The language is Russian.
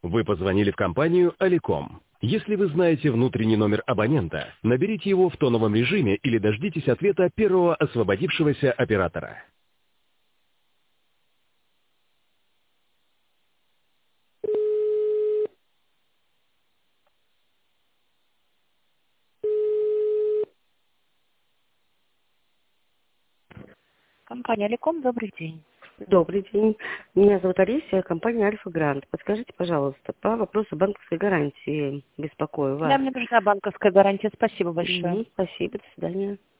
Вы позвонили в компанию Аликом. Если вы знаете внутренний номер абонента, наберите его в тоновом режиме или дождитесь ответа первого освободившегося оператора. Компания Аликом, добрый день. Добрый день. Меня зовут Олеся, компания Альфа Грант. Подскажите, пожалуйста, по вопросу банковской гарантии беспокою вас. Да, мне нужна банковская гарантия. Спасибо большое. Спасибо, до свидания.